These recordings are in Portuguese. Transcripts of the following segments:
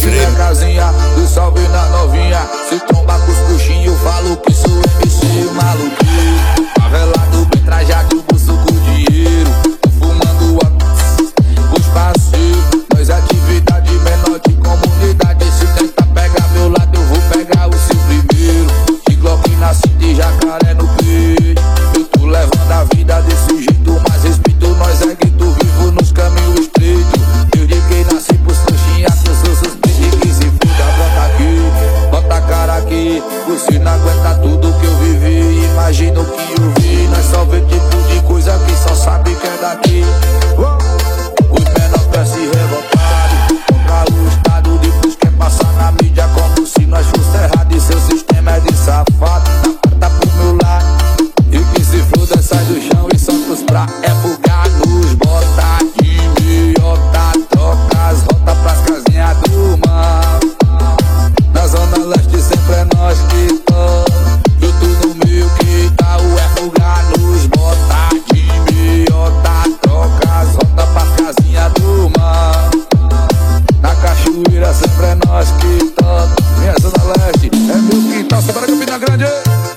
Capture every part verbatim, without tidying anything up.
extremo. Casinha, do salve na novinha. Se tromba com os coxinhos, falo que sou M C maluquinho. Favelado, bem trajado, bolso com dinheiro. Tô fumando a os parceiros. Nós atividade menor de comunidade. Se tentar pegar meu lado, eu vou pegar o seu primeiro. De Glock na cinta e jacaré no peito. Eu tô levando a vida desse jeito, mas respeito nós é grito vivo nos caminhos estreitos. Desde que nasci pros trouxinhas, que eu sou suspeito que se fuda. Bota aqui, bota a cara aqui. Você não aguenta tudo que eu vivi. Imagina o que eu vi. Nós só vê tipo de coisa que só sabe que é daqui. Os menores pra se revoltarem contra o Estado, depois quer passar na mídia como se nós fosse errado. E seu sistema é de safado. Tá pro meu lado. E que se floda, sai do chão e solta os pra é bugar nos bota de meiota. Troca as rotas pras casinhas do mal. Na zona leste sempre é nós que toma. Eu tô no meio que tá o é bugar nos bota de meiota. Troca as rotas pras casinhas do mal. Na cachoeira sempre é nós que toma. Minha zona leste é meu quintal, só para Campina Grande.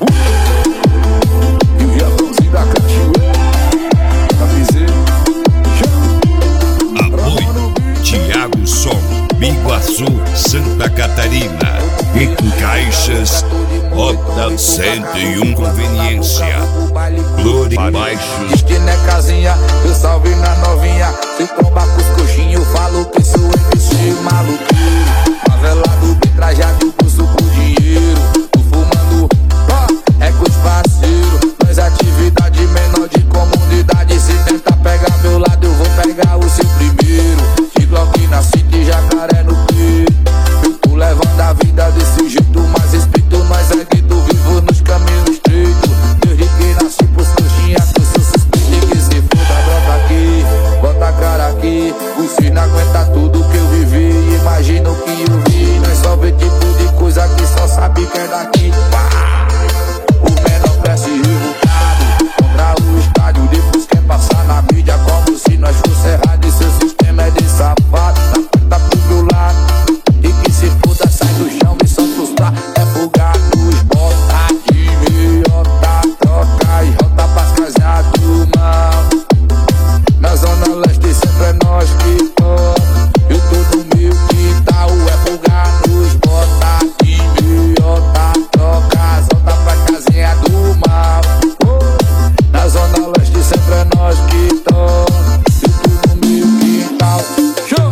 Biguaçu, Santa Catarina. E Caixas, Rota cento e um Conveniência. Glória Baixos. Destino é casinha, eu salve na novinha. Se tromba com os coxinhos, falo que sou M C maluquinho. Favelado, bem trajado, bolso com dinheiro. Tô fumando, ó, é com os parceiros. Nós atividade menor de comunidade. Se tentar pegar meu lado, eu vou pegar o seu primeiro. De Glock na cinta e jacaré no peito. Eu tô levando a vida desse jeito, mas respeito nós é grito vivo nos caminhos estreitos. Desde que nasci pros trouxinhas, que eu sou suspeito que se foda. Brota aqui, bota a cara aqui. Você não aguenta tudo que eu vivi. Imagina o que eu vi. Nós só vê tipo de coisa que só sabe que é daqui. Pá! O menor cresce revoltado contra o estádio, depois quer passar na mídia como se nós fosse errado. E seu sistema é de safado. Tá pro meu lado. E que se foda, sai do chão e solta os pra é bugar nos bota de meiota. Troca e rota pras casinhas do mal. Na zona leste sempre é nós que toma. Eu tô no meio que tal é bugar nos bota de meiota. Troca as rotas pras casinhas do mal. Na zona leste sempre é nós que toma. Eu tô no meio que tal. Show!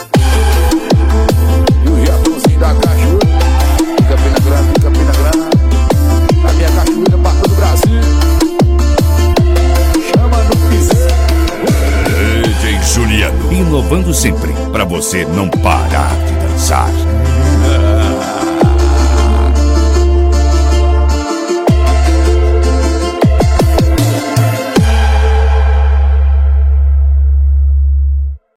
E o Japãozinho da cachoeira, Campina Grande, Campina Grande. A minha cachoeira pra todo o Brasil. Chama no piseiro. D J Juliano, inovando sempre pra você não parar de dançar.